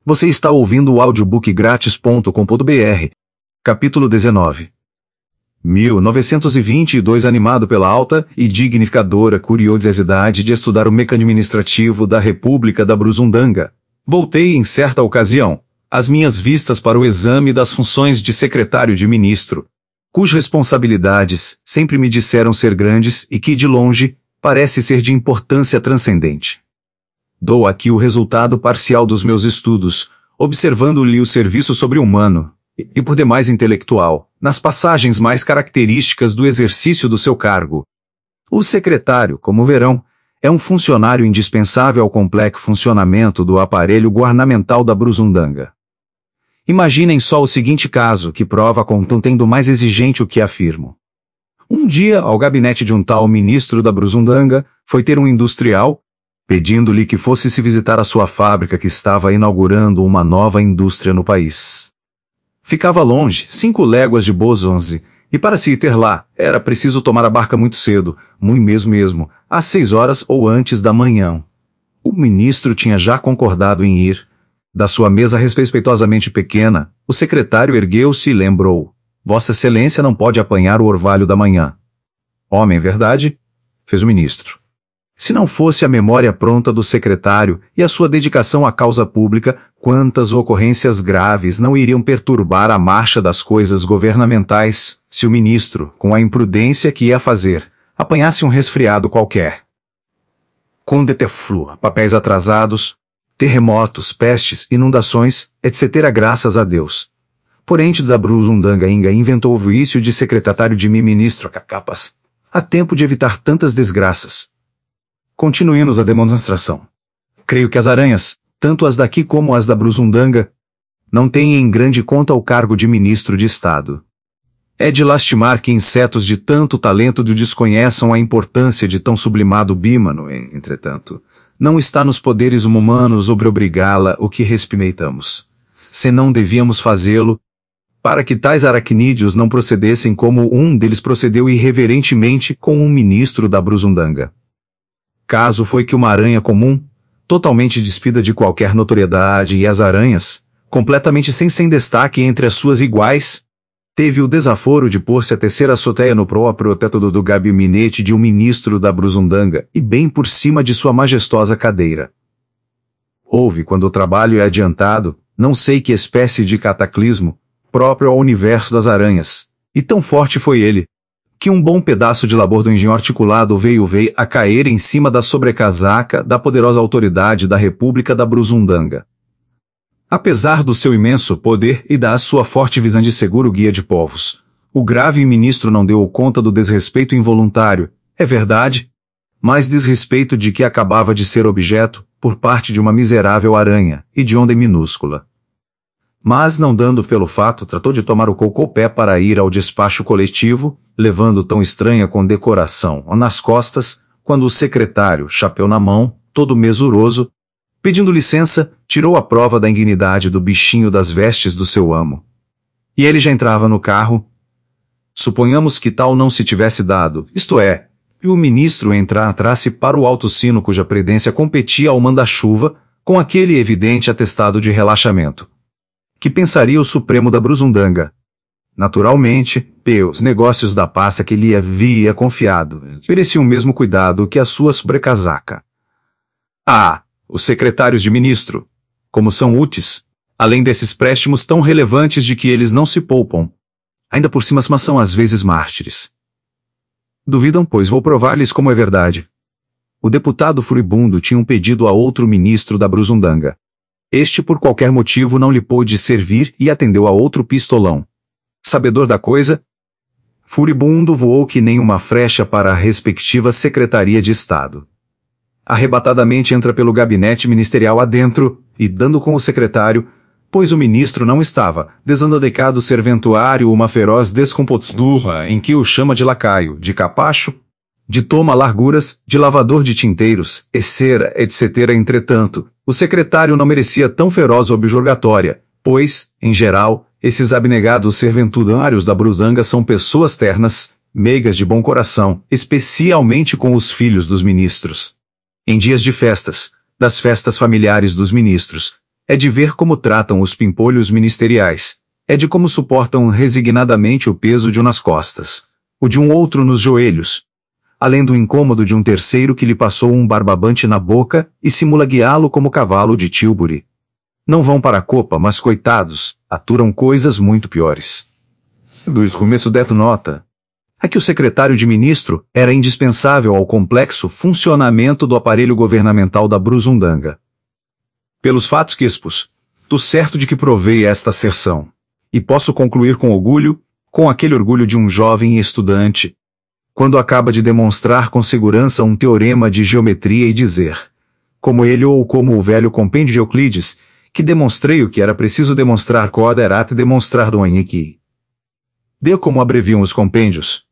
Você está ouvindo o audiobookgratis.com.br. Capítulo 19. 1922. Animado pela alta e dignificadora curiosidade de estudar o mecanismo administrativo da República da Brusundanga, voltei em certa ocasião as minhas vistas para o exame das funções de secretário de ministro, cujas responsabilidades sempre me disseram ser grandes e que, de longe, parece ser de importância transcendente. Dou aqui o resultado parcial dos meus estudos, observando-lhe o serviço sobre-humano, e por demais intelectual, nas passagens mais características do exercício do seu cargo. O secretário, como verão, é um funcionário indispensável ao complexo funcionamento do aparelho governamental da Brusundanga. Imaginem só o seguinte caso, que prova quanto tendo mais exigente o que afirmo. Um dia, ao gabinete de um tal ministro da Brusundanga, foi ter um industrial, pedindo-lhe que fosse se visitar a sua fábrica que estava inaugurando uma nova indústria no país. Ficava longe, 5 léguas de Bosonze, e para se ir ter lá, era preciso tomar a barca muito cedo, muito mesmo, às 6 horas ou antes da manhã. O ministro tinha já concordado em ir. Da sua mesa respeitosamente pequena, o secretário ergueu-se e lembrou: Vossa Excelência não pode apanhar o orvalho da manhã. Homem, verdade? Fez o ministro. Se não fosse a memória pronta do secretário e a sua dedicação à causa pública, quantas ocorrências graves não iriam perturbar a marcha das coisas governamentais, se o ministro, com a imprudência que ia fazer, apanhasse um resfriado qualquer. Com deteflu, papéis atrasados, terremotos, pestes, inundações, etc. Graças a Deus. Porém, da Brusundanga inventou o vício de secretário de ministro a capas. Há tempo de evitar tantas desgraças. Continuemos a demonstração. Creio que as aranhas, tanto as daqui como as da Brusundanga, não têm em grande conta o cargo de ministro de Estado. É de lastimar que insetos de tanto talento desconheçam a importância de tão sublimado bímano, entretanto, não está nos poderes humanos obrigá-la o que respeitamos. Senão devíamos fazê-lo, para que tais aracnídeos não procedessem como um deles procedeu irreverentemente com um ministro da Brusundanga. Caso foi que uma aranha comum, totalmente despida de qualquer notoriedade, e as aranhas, completamente sem destaque entre as suas iguais, teve o desaforo de pôr-se a tecer a azoteia no próprio teto do gabinete de um ministro da Brusundanga e bem por cima de sua majestosa cadeira. Houve, quando o trabalho é adiantado, não sei que espécie de cataclismo, próprio ao universo das aranhas, e tão forte foi ele, que um bom pedaço de labor do engenho articulado veio a cair em cima da sobrecasaca da poderosa autoridade da República da Brusundanga. Apesar do seu imenso poder e da sua forte visão de seguro guia de povos, o grave ministro não deu conta do desrespeito involuntário, é verdade, mas desrespeito de que acabava de ser objeto, por parte de uma miserável aranha, hedionda e minúscula. Mas, não dando pelo fato, tratou de tomar o cocopé para ir ao despacho coletivo, levando tão estranha condecoração nas costas, quando o secretário, chapéu na mão, todo mesuroso, pedindo licença, tirou a prova da indignidade do bichinho das vestes do seu amo. E ele já entrava no carro. Suponhamos que tal não se tivesse dado, isto é, e o ministro entrasse para o alto sino cuja predência competia ao manda-chuva, com aquele evidente atestado de relaxamento. Que pensaria o Supremo da Brusundanga? Naturalmente, os negócios da pasta que lhe havia confiado mereciam o mesmo cuidado que a sua sobrecasaca. Os secretários de ministro, como são úteis, além desses préstimos tão relevantes de que eles não se poupam. Ainda por cima são às vezes mártires. Duvidam, pois vou provar-lhes como é verdade. O deputado furibundo tinha um pedido a outro ministro da Brusundanga. Este por qualquer motivo não lhe pôde servir e atendeu a outro pistolão. Sabedor da coisa, furibundo voou que nem uma flecha para a respectiva Secretaria de Estado. Arrebatadamente entra pelo gabinete ministerial adentro, e dando com o secretário, pois o ministro não estava, desandadecado serventuário uma feroz descompostura em que o chama de lacaio, de capacho, de toma larguras, de lavador de tinteiros, etc. Entretanto, o secretário não merecia tão feroz objurgatória, pois, em geral, esses abnegados serventuários da Brusundanga são pessoas ternas, meigas de bom coração, especialmente com os filhos dos ministros. Em dias de festas, das festas familiares dos ministros, É de ver como tratam os pimpolhos ministeriais. É de como suportam resignadamente o peso de um nas costas, o de um outro nos joelhos, além do incômodo de um terceiro que lhe passou um barbabante na boca e simula guiá-lo como cavalo de Tilbury. Não vão para a copa, mas coitados, aturam coisas muito piores. Luiz Rumesso Deto nota é que o secretário de ministro era indispensável ao complexo funcionamento do aparelho governamental da Brusundanga. Pelos fatos que expus, tô certo de que provei esta asserção, e posso concluir com orgulho, com aquele orgulho de um jovem estudante, quando acaba de demonstrar com segurança um teorema de geometria e dizer, como ele ou como o velho compêndio de Euclides, que demonstrei o que era preciso demonstrar quod erat demonstrar do que. De como abreviam os compêndios,